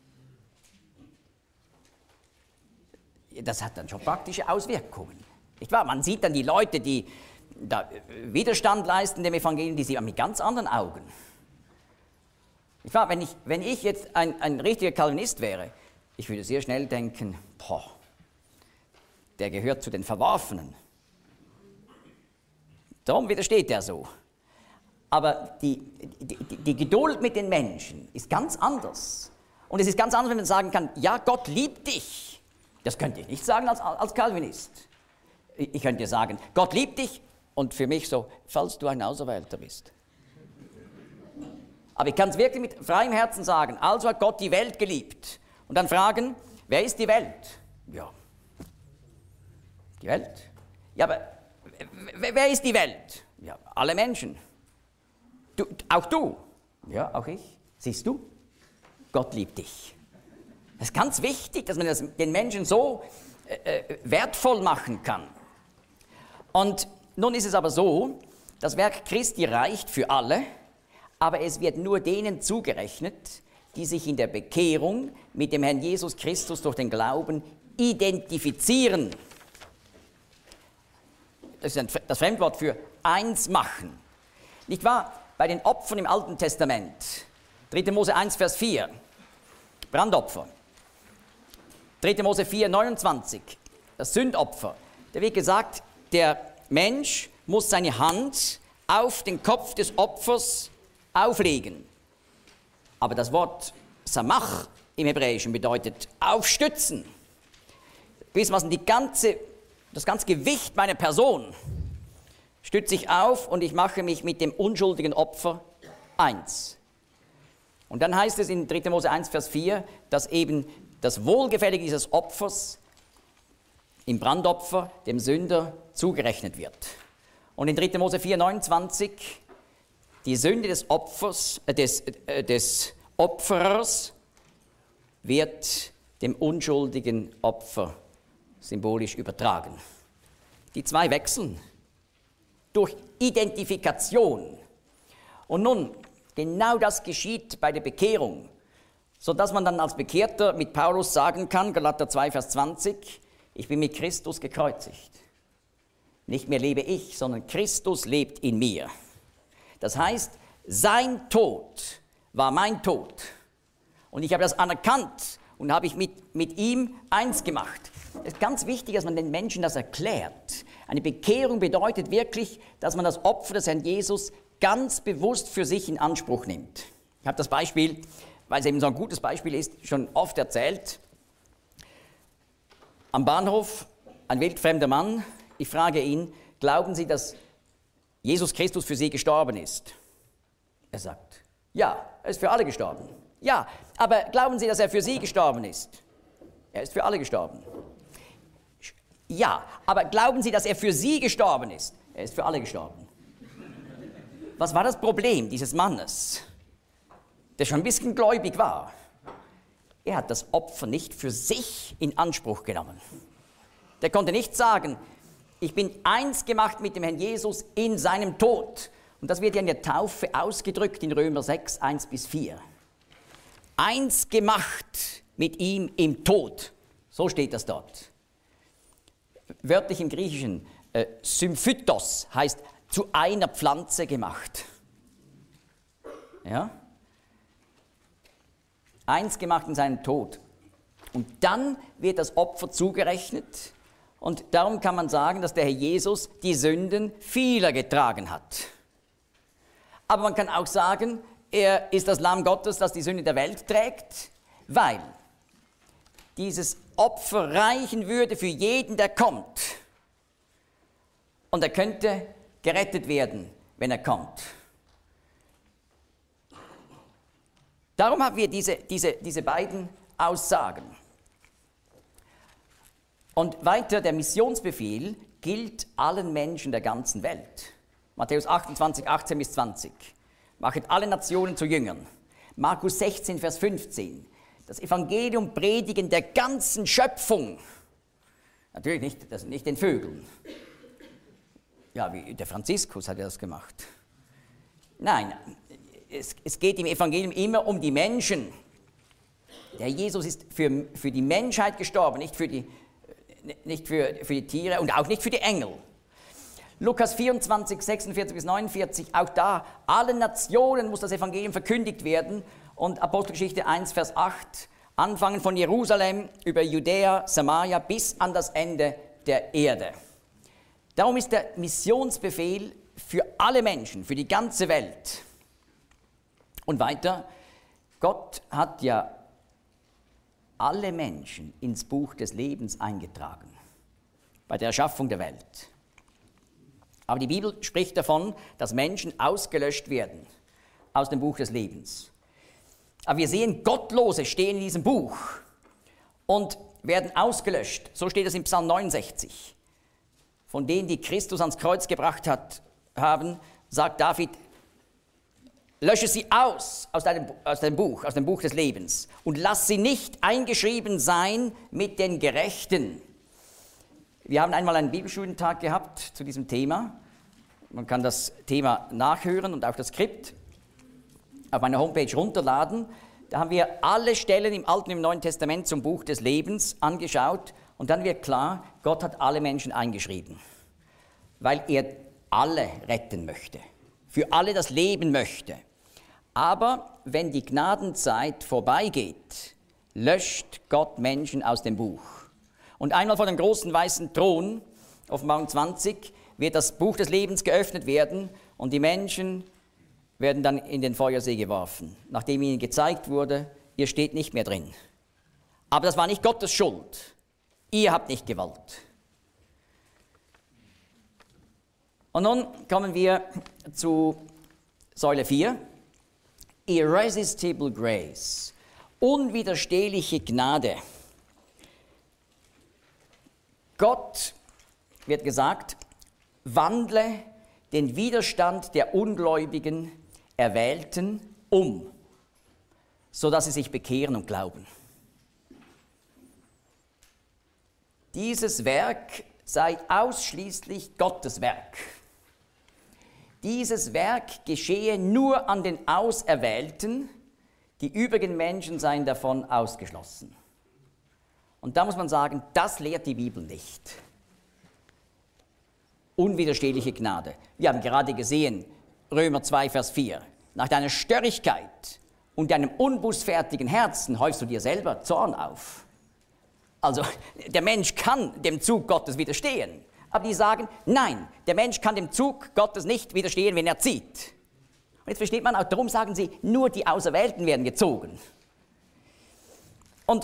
Das hat dann schon praktische Auswirkungen. Nicht wahr? Man sieht dann die Leute, die da Widerstand leisten dem Evangelium, die sieht man mit ganz anderen Augen. Nicht wahr? Wenn ich, wenn ich jetzt ein, ein richtiger Calvinist wäre, Ich würde sehr schnell denken, boah, der gehört zu den Verworfenen. Darum widersteht er so. Aber die, die, die Geduld mit den Menschen ist ganz anders. Und es ist ganz anders, wenn man sagen kann, ja, Gott liebt dich. Das könnte ich nicht sagen als, als Calvinist. Ich könnte dir sagen, Gott liebt dich und für mich so, falls du ein Auserwählter bist. Aber ich kann es wirklich mit freiem Herzen sagen, also hat Gott die Welt geliebt. Und dann fragen, wer ist die Welt? Ja, die Welt. Ja, aber wer ist die Welt? Ja, alle Menschen. Du, auch du? Ja, auch ich. Siehst du? Gott liebt dich. Das ist ganz wichtig, dass man das den Menschen so äh, wertvoll machen kann. Und nun ist es aber so, das Werk Christi reicht für alle, aber es wird nur denen zugerechnet, die sich in der Bekehrung mit dem Herrn Jesus Christus durch den Glauben identifizieren. Das ist das Fremdwort für eins machen. Nicht wahr? Bei den Opfern im Alten Testament, dritter Mose eins, Vers vier, Brandopfer. dritter Mose vier, neunundzwanzig, das Sündopfer. Da wird gesagt, der Mensch muss seine Hand auf den Kopf des Opfers auflegen. Aber das Wort Samach im Hebräischen bedeutet aufstützen. Gewissermaßen die ganze, das ganze Gewicht meiner Person stütze ich auf und ich mache mich mit dem unschuldigen Opfer eins. Und dann heißt es in dritter Mose eins, Vers vier, dass eben das Wohlgefällige dieses Opfers im Brandopfer dem Sünder zugerechnet wird. Und in dritter Mose vier, neunundzwanzig, die Sünde des Opfers, äh, des, äh, des Opferers wird dem unschuldigen Opfer symbolisch übertragen. Die zwei wechseln durch Identifikation. Und nun, genau das geschieht bei der Bekehrung, sodass man dann als Bekehrter mit Paulus sagen kann, Galater zwei, Vers zwanzig, ich bin mit Christus gekreuzigt. Nicht mehr lebe ich, sondern Christus lebt in mir. Das heißt, sein Tod war mein Tod. Und ich habe das anerkannt und habe ich mit, mit ihm eins gemacht. Es ist ganz wichtig, dass man den Menschen das erklärt. Eine Bekehrung bedeutet wirklich, dass man das Opfer des Herrn Jesus ganz bewusst für sich in Anspruch nimmt. Ich habe das Beispiel, weil es eben so ein gutes Beispiel ist, schon oft erzählt. Am Bahnhof, ein wildfremder Mann, ich frage ihn, glauben Sie, dass Jesus Christus für Sie gestorben ist? Er sagt, ja, er ist für alle gestorben. Ja, aber glauben Sie, dass er für Sie gestorben ist? Er ist für alle gestorben. Ja, aber glauben Sie, dass er für Sie gestorben ist? Er ist für alle gestorben. Was war das Problem dieses Mannes, der schon ein bisschen gläubig war? Er hat das Opfer nicht für sich in Anspruch genommen. Der konnte nicht sagen, ich bin eins gemacht mit dem Herrn Jesus in seinem Tod. Und das wird ja in der Taufe ausgedrückt in Römer sechs, eins bis vier. Eins gemacht mit ihm im Tod. So steht das dort. Wörtlich im Griechischen, äh, Symphytos heißt zu einer Pflanze gemacht. Ja? Eins gemacht in seinem Tod. Und dann wird das Opfer zugerechnet. Und darum kann man sagen, dass der Herr Jesus die Sünden vieler getragen hat. Aber man kann auch sagen, er ist das Lamm Gottes, das die Sünde der Welt trägt, weil dieses Opfer reichen würde für jeden, der kommt. Und er könnte gerettet werden, wenn er kommt. Darum haben wir diese, diese, diese beiden Aussagen. Und weiter, der Missionsbefehl gilt allen Menschen der ganzen Welt. Matthäus achtundzwanzig, achtzehn bis zwanzig. Machet alle Nationen zu Jüngern. Markus sechzehn, Vers fünfzehn. Das Evangelium predigen der ganzen Schöpfung. Natürlich nicht, das nicht den Vögeln. Ja, wie der Franziskus hat ja das gemacht. Nein, es, es geht im Evangelium immer um die Menschen. Der Jesus ist für, für die Menschheit gestorben, nicht für die nicht für, für die Tiere und auch nicht für die Engel. Lukas vierundzwanzig, sechsundvierzig bis neunundvierzig, auch da, allen Nationen muss das Evangelium verkündigt werden. Und Apostelgeschichte eins, Vers acht, anfangen von Jerusalem über Judäa, Samaria bis an das Ende der Erde. Darum ist der Missionsbefehl für alle Menschen, für die ganze Welt. Und weiter, Gott hat ja alle Menschen ins Buch des Lebens eingetragen, bei der Erschaffung der Welt. Aber die Bibel spricht davon, dass Menschen ausgelöscht werden aus dem Buch des Lebens. Aber wir sehen, Gottlose stehen in diesem Buch und werden ausgelöscht. So steht es im Psalm neunundsechzig. Von denen, die Christus ans Kreuz gebracht hat, haben, sagt David, lösche sie aus, aus deinem, aus dem Buch, aus dem Buch des Lebens und lass sie nicht eingeschrieben sein mit den Gerechten. Wir haben einmal einen Bibelschulentag gehabt zu diesem Thema. Man kann das Thema nachhören und auch das Skript auf meiner Homepage runterladen. Da haben wir alle Stellen im Alten und im Neuen Testament zum Buch des Lebens angeschaut und dann wird klar, Gott hat alle Menschen eingeschrieben, weil er alle retten möchte, für alle das Leben möchte. Aber wenn die Gnadenzeit vorbeigeht, löscht Gott Menschen aus dem Buch. Und einmal vor dem großen weißen Thron, Offenbarung zwanzig, wird das Buch des Lebens geöffnet werden und die Menschen werden dann in den Feuersee geworfen, nachdem ihnen gezeigt wurde, ihr steht nicht mehr drin. Aber das war nicht Gottes Schuld. Ihr habt nicht gewollt. Und nun kommen wir zu Säule vier. Irresistible Grace. Unwiderstehliche Gnade. Gott, wird gesagt, wandle den Widerstand der Ungläubigen, Erwählten um, sodass sie sich bekehren und glauben. Dieses Werk sei ausschließlich Gottes Werk. Dieses Werk geschehe nur an den Auserwählten, die übrigen Menschen seien davon ausgeschlossen. Und da muss man sagen, das lehrt die Bibel nicht. Unwiderstehliche Gnade. Wir haben gerade gesehen, Römer zwei, Vers vier. Nach deiner Störrigkeit und deinem unbußfertigen Herzen häufst du dir selber Zorn auf. Also der Mensch kann dem Zug Gottes widerstehen. Aber die sagen, nein, der Mensch kann dem Zug Gottes nicht widerstehen, wenn er zieht. Und jetzt versteht man auch, darum sagen sie, nur die Auserwählten werden gezogen. Und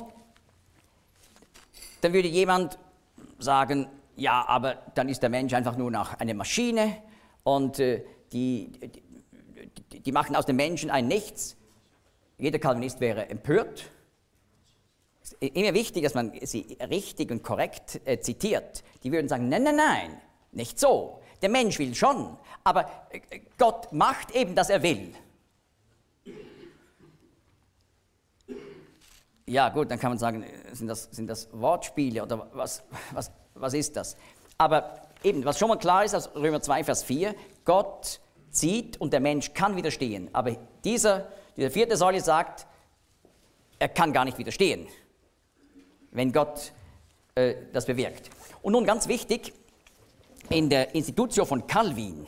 dann würde jemand sagen, ja, aber dann ist der Mensch einfach nur noch eine Maschine und äh, die, die, die machen aus dem Menschen ein Nichts. Jeder Calvinist wäre empört. Es ist immer wichtig, dass man sie richtig und korrekt äh, zitiert. Die würden sagen, nein, nein, nein, nicht so. Der Mensch will schon, aber äh, Gott macht eben, dass er will. Ja gut, dann kann man sagen, sind das, sind das Wortspiele oder was, was, was ist das? Aber eben, was schon mal klar ist aus Römer zwei, Vers vier, Gott zieht und der Mensch kann widerstehen. Aber dieser, diese vierte Säule sagt, er kann gar nicht widerstehen, wenn Gott äh, das bewirkt. Und nun ganz wichtig, in der Institutio von Calvin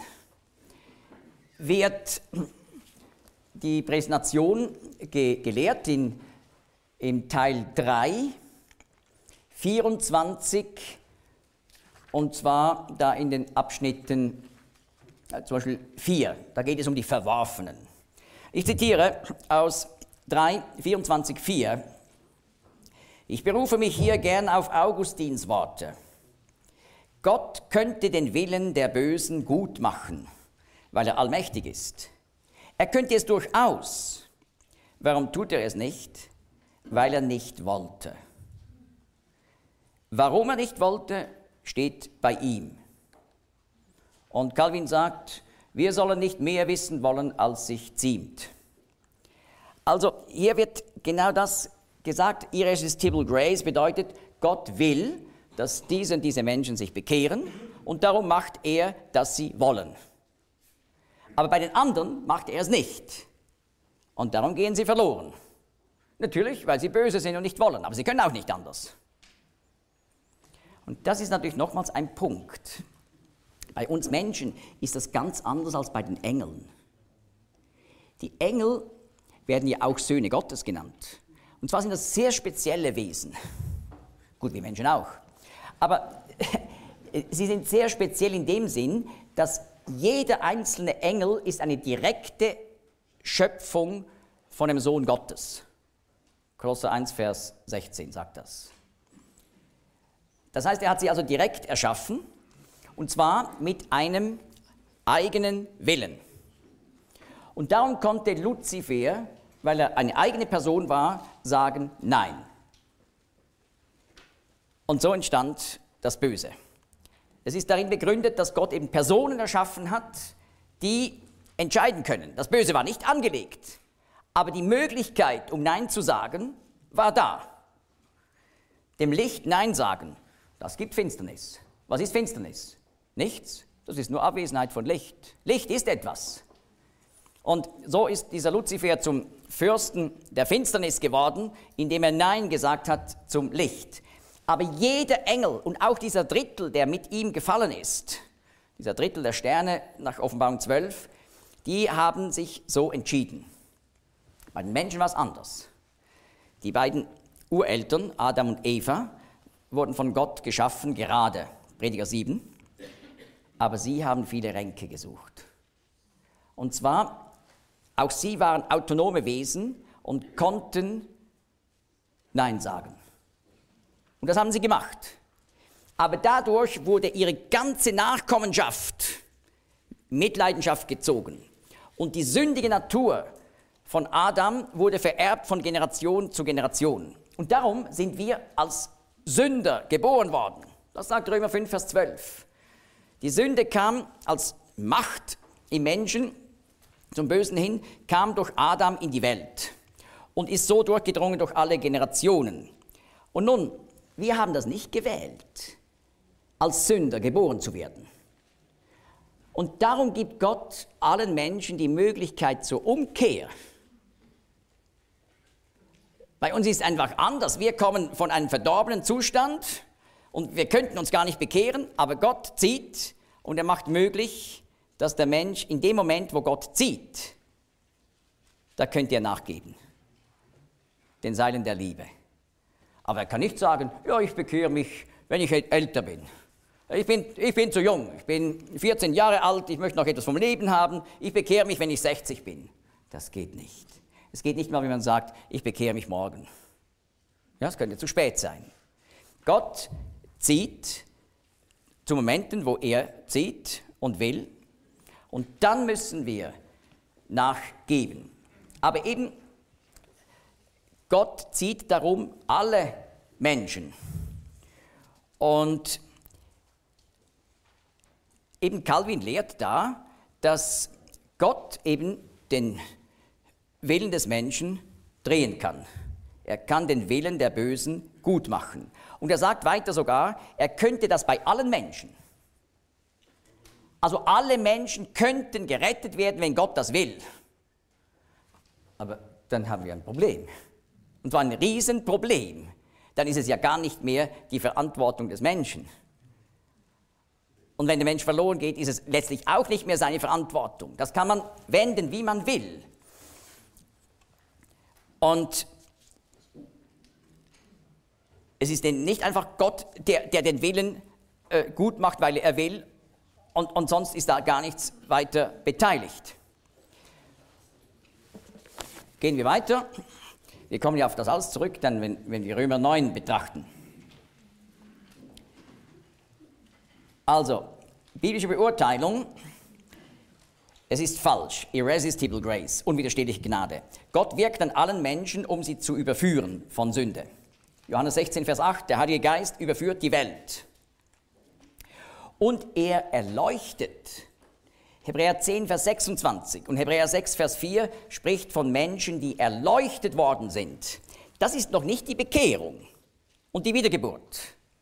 wird die Präsentation ge- gelehrt in im Teil drei, vierundzwanzig, und zwar da in den Abschnitten, äh, zum Beispiel vier, da geht es um die Verworfenen. Ich zitiere aus drei, vierundzwanzig, vier. Ich berufe mich hier gern auf Augustins Worte. Gott könnte den Willen der Bösen gut machen, weil er allmächtig ist. Er könnte es durchaus. Warum tut er es nicht? Weil er nicht wollte. Warum er nicht wollte, steht bei ihm. Und Calvin sagt, wir sollen nicht mehr wissen wollen, als sich ziemt. Also hier wird genau das gesagt, irresistible grace bedeutet, Gott will, dass diese und diese Menschen sich bekehren und darum macht er, dass sie wollen. Aber bei den anderen macht er es nicht und darum gehen sie verloren. Natürlich, weil sie böse sind und nicht wollen, aber sie können auch nicht anders. Und das ist natürlich nochmals ein Punkt. Bei uns Menschen ist das ganz anders als bei den Engeln. Die Engel werden ja auch Söhne Gottes genannt. Und zwar sind das sehr spezielle Wesen. Gut, wie Menschen auch. Aber sie sind sehr speziell in dem Sinn, dass jeder einzelne Engel ist eine direkte Schöpfung von dem Sohn Gottes. Kolosser eins, Vers sechzehn sagt das. Das heißt, er hat sie also direkt erschaffen, und zwar mit einem eigenen Willen. Und darum konnte Luzifer, weil er eine eigene Person war, sagen Nein. Und so entstand das Böse. Es ist darin begründet, dass Gott eben Personen erschaffen hat, die entscheiden können. Das Böse war nicht angelegt, aber die Möglichkeit, um Nein zu sagen, war da. Dem Licht Nein sagen, das gibt Finsternis. Was ist Finsternis? Nichts. Das ist nur Abwesenheit von Licht. Licht ist etwas. Und so ist dieser Luzifer zum Fürsten der Finsternis geworden, indem er Nein gesagt hat zum Licht. Aber jeder Engel und auch dieser Drittel, der mit ihm gefallen ist, dieser Drittel der Sterne nach Offenbarung zwölf, die haben sich so entschieden. Bei den Menschen war es anders. Die beiden Ureltern, Adam und Eva, wurden von Gott geschaffen, gerade, Prediger sieben, aber sie haben viele Ränke gesucht. Und zwar, auch sie waren autonome Wesen und konnten Nein sagen. Und das haben sie gemacht. Aber dadurch wurde ihre ganze Nachkommenschaft Mitleidenschaft gezogen. Und die sündige Natur von Adam wurde vererbt von Generation zu Generation. Und darum sind wir als Sünder geboren worden. Das sagt Römer fünf, Vers zwölf. Die Sünde kam als Macht im Menschen zum Bösen hin, kam durch Adam in die Welt und ist so durchgedrungen durch alle Generationen. Und nun, wir haben das nicht gewählt, als Sünder geboren zu werden. Und darum gibt Gott allen Menschen die Möglichkeit zur Umkehr. Bei uns ist es einfach anders. Wir kommen von einem verdorbenen Zustand und wir könnten uns gar nicht bekehren, aber Gott zieht und er macht möglich, dass der Mensch in dem Moment, wo Gott zieht, da könnte er nachgeben, den Seilen der Liebe. Aber er kann nicht sagen, ja, ich bekehre mich, wenn ich älter bin. Ich bin, ich bin zu jung, ich bin vierzehn Jahre alt, ich möchte noch etwas vom Leben haben, ich bekehre mich, wenn ich sechzig bin. Das geht nicht. Es geht nicht mal, wie man sagt, ich bekehre mich morgen. Ja, es könnte zu spät sein. Gott zieht zu Momenten, wo er zieht und will, und dann müssen wir nachgeben. Aber eben, Gott zieht darum alle Menschen. Und eben Calvin lehrt da, dass Gott eben den Willen des Menschen drehen kann. Er kann den Willen der Bösen gut machen. Und er sagt weiter sogar, er könnte das bei allen Menschen. Also alle Menschen könnten gerettet werden, wenn Gott das will. Aber dann haben wir ein Problem. Und zwar ein Riesenproblem. Dann ist es ja gar nicht mehr die Verantwortung des Menschen. Und wenn der Mensch verloren geht, ist es letztlich auch nicht mehr seine Verantwortung. Das kann man wenden, wie man will. Und es ist denn nicht einfach Gott, der, der den Willen äh, gut macht, weil er will, und, und sonst ist da gar nichts weiter beteiligt. Gehen wir weiter. Wir kommen ja auf das alles zurück, dann, wenn, wenn wir Römer neun betrachten. Also, biblische Beurteilung. Es ist falsch, irresistible grace, unwiderstehliche Gnade. Gott wirkt an allen Menschen, um sie zu überführen von Sünde. Johannes sechzehn, Vers acht, der Heilige Geist überführt die Welt. Und er erleuchtet. Hebräer zehn, Vers sechsundzwanzig und Hebräer sechs, Vers vier spricht von Menschen, die erleuchtet worden sind. Das ist noch nicht die Bekehrung und die Wiedergeburt.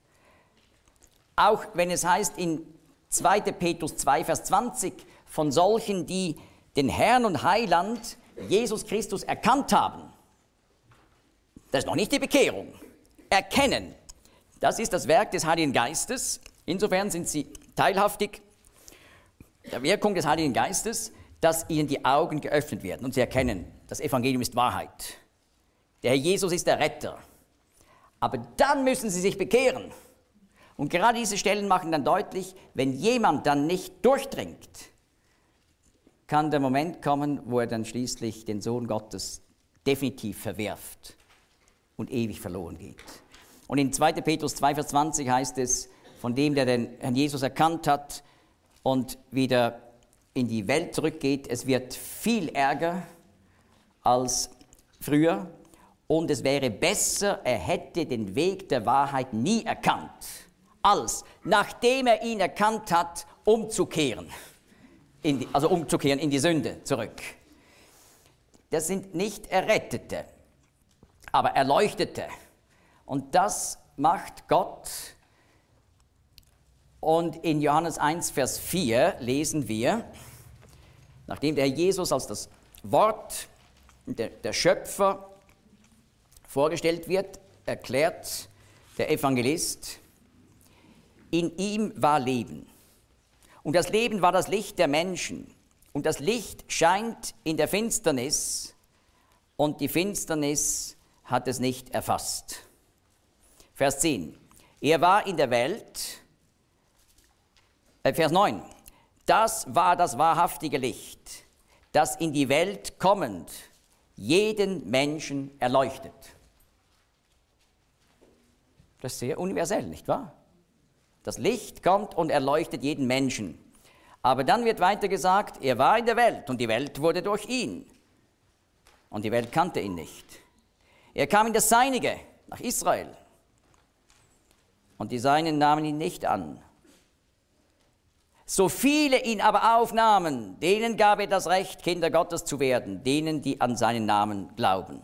Auch wenn es heißt in zweiter Petrus zwei, Vers zwanzig, von solchen, die den Herrn und Heiland Jesus Christus erkannt haben. Das ist noch nicht die Bekehrung. Erkennen, das ist das Werk des Heiligen Geistes. Insofern sind sie teilhaftig der Wirkung des Heiligen Geistes, dass ihnen die Augen geöffnet werden und sie erkennen, das Evangelium ist Wahrheit. Der Herr Jesus ist der Retter. Aber dann müssen sie sich bekehren. Und gerade diese Stellen machen dann deutlich, wenn jemand dann nicht durchdringt, kann der Moment kommen, wo er dann schließlich den Sohn Gottes definitiv verwerft und ewig verloren geht. Und in zweiter Petrus zwei, Vers zwanzig heißt es, von dem, der den Herrn Jesus erkannt hat und wieder in die Welt zurückgeht, es wird viel ärger als früher und es wäre besser, er hätte den Weg der Wahrheit nie erkannt, als nachdem er ihn erkannt hat, umzukehren, in die, also umzukehren in die Sünde zurück. Das sind nicht Errettete, aber Erleuchtete. Und das macht Gott. Und in Johannes eins, Vers vier lesen wir, nachdem der Herr Jesus als das Wort, der, der Schöpfer vorgestellt wird, erklärt der Evangelist, in ihm war Leben. Und das Leben war das Licht der Menschen. Und das Licht scheint in der Finsternis und die Finsternis hat es nicht erfasst. Vers zehn. Er war in der Welt, äh, Vers neun. Das war das wahrhaftige Licht, das in die Welt kommend jeden Menschen erleuchtet. Das ist sehr universell, nicht wahr? Das Licht kommt und erleuchtet jeden Menschen. Aber dann wird weiter gesagt, er war in der Welt und die Welt wurde durch ihn. Und die Welt kannte ihn nicht. Er kam in das Seinige, nach Israel. Und die Seinen nahmen ihn nicht an. So viele ihn aber aufnahmen, denen gab er das Recht, Kinder Gottes zu werden, denen, die an seinen Namen glauben.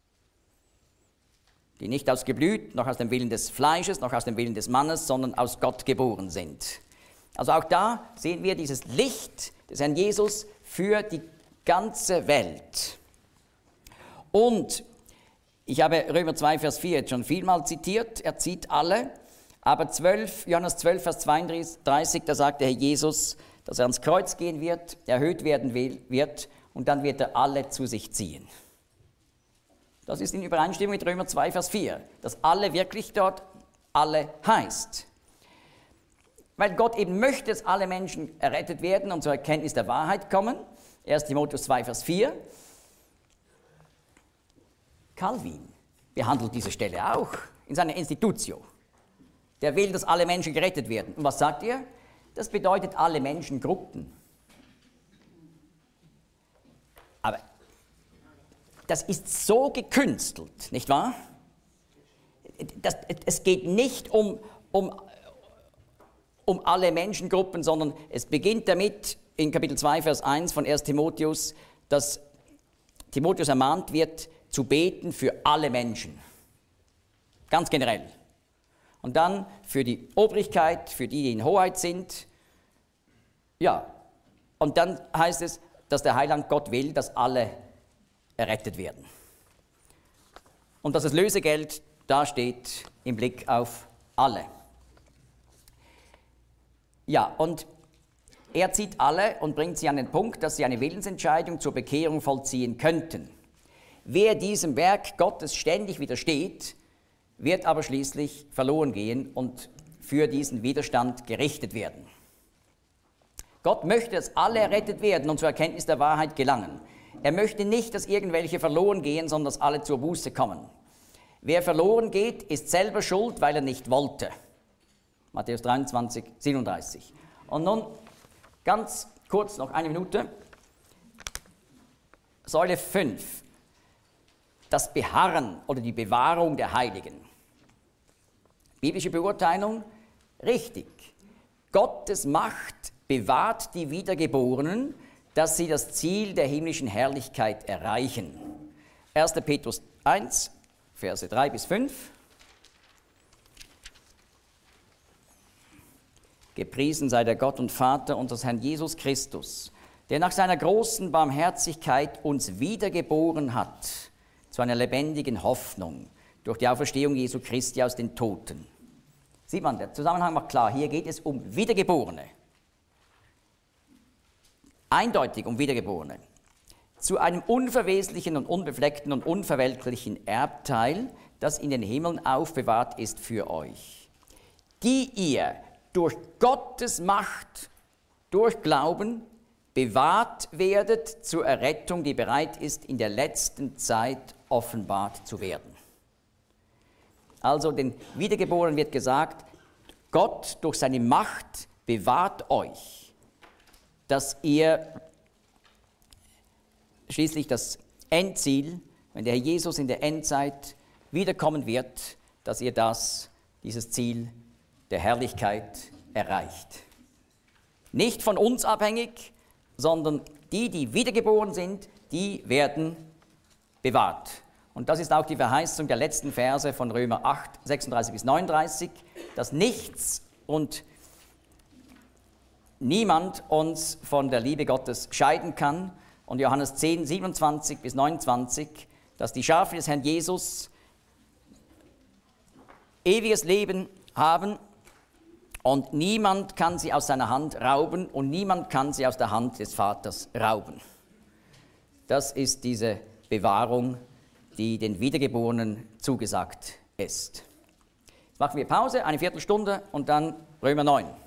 Die nicht aus Geblüt, noch aus dem Willen des Fleisches, noch aus dem Willen des Mannes, sondern aus Gott geboren sind. Also auch da sehen wir dieses Licht des Herrn Jesus für die ganze Welt. Und ich habe Römer zwei, Vers vier jetzt schon vielmal zitiert, er zieht alle, aber zwölf, Johannes zwölf, Vers zweiunddreißig, da sagt der Herr Jesus, dass er ans Kreuz gehen wird, erhöht werden will, wird und dann wird er alle zu sich ziehen. Das ist in Übereinstimmung mit Römer zwei, Vers vier, dass alle wirklich dort alle heißt. Weil Gott eben möchte, dass alle Menschen errettet werden und zur Erkenntnis der Wahrheit kommen. erster Timotheus zwei, Vers vier. Calvin behandelt diese Stelle auch in seiner Institutio. Der will, dass alle Menschen gerettet werden. Und was sagt er? Das bedeutet alle Menschengruppen. Aber das ist so gekünstelt, nicht wahr? Das, es geht nicht um, um, um alle Menschengruppen, sondern es beginnt damit in Kapitel zwei, Vers eins von erster Timotheus, dass Timotheus ermahnt wird, zu beten für alle Menschen. Ganz generell. Und dann für die Obrigkeit, für die, die in Hoheit sind. Ja, und dann heißt es, dass der Heiland Gott will, dass alle errettet werden. Und dass das Lösegeld dasteht im Blick auf alle. Ja, und er zieht alle und bringt sie an den Punkt, dass sie eine Willensentscheidung zur Bekehrung vollziehen könnten. Wer diesem Werk Gottes ständig widersteht, wird aber schließlich verloren gehen und für diesen Widerstand gerichtet werden. Gott möchte, dass alle errettet werden und zur Erkenntnis der Wahrheit gelangen. Er möchte nicht, dass irgendwelche verloren gehen, sondern dass alle zur Buße kommen. Wer verloren geht, ist selber schuld, weil er nicht wollte. Matthäus dreiundzwanzig, siebenunddreißig. Und nun ganz kurz, noch eine Minute. Säule fünf. Das Beharren oder die Bewahrung der Heiligen. Biblische Beurteilung, richtig. Gottes Macht bewahrt die Wiedergeborenen, dass sie das Ziel der himmlischen Herrlichkeit erreichen. erster Petrus eins, Verse drei bis fünf. Gepriesen sei der Gott und Vater unseres Herrn Jesus Christus, der nach seiner großen Barmherzigkeit uns wiedergeboren hat, zu einer lebendigen Hoffnung durch die Auferstehung Jesu Christi aus den Toten. Sieht man, der Zusammenhang macht klar, hier geht es um Wiedergeborene. Eindeutig um Wiedergeborene. zu einem unverweslichen und unbefleckten und unverwelklichen Erbteil, das in den Himmeln aufbewahrt ist für euch, die ihr durch Gottes Macht, durch Glauben, bewahrt werdet zur Errettung, die bereit ist, in der letzten Zeit offenbart zu werden. Also den Wiedergeborenen wird gesagt, Gott durch seine Macht bewahrt euch, dass ihr schließlich das Endziel, wenn der Herr Jesus in der Endzeit wiederkommen wird, dass ihr das, dieses Ziel der Herrlichkeit erreicht. Nicht von uns abhängig, sondern die, die wiedergeboren sind, die werden bewahrt. Und das ist auch die Verheißung der letzten Verse von Römer acht, sechsunddreißig bis neununddreißig, dass nichts und niemand uns von der Liebe Gottes scheiden kann. Und Johannes zehn, siebenundzwanzig bis neunundzwanzig, dass die Schafe des Herrn Jesus ewiges Leben haben und niemand kann sie aus seiner Hand rauben und niemand kann sie aus der Hand des Vaters rauben. Das ist diese Bewahrung, die den Wiedergeborenen zugesagt ist. Jetzt machen wir Pause, eine Viertelstunde und dann Römer neun.